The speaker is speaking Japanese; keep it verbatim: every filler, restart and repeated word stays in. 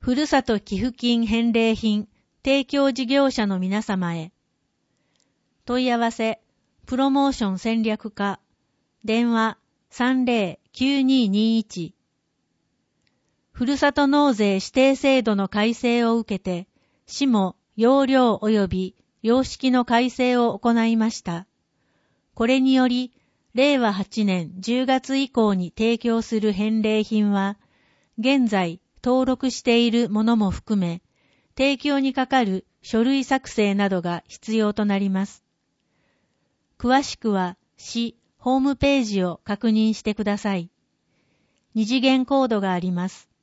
ふるさと寄付金返礼品提供事業者の皆様へ。問い合わせ、プロモーション戦略課、電話 さんぜろきゅうにーにーいち。ふるさと納税指定制度の改正を受けて、市も要領及び様式の改正を行いました。これにより、れいわはちねんじゅうがつ以降に提供する返礼品は、現在登録しているものも含め、提供にかかる書類作成などが必要となります。詳しくは市ホームページを確認してください。二次元コードがあります。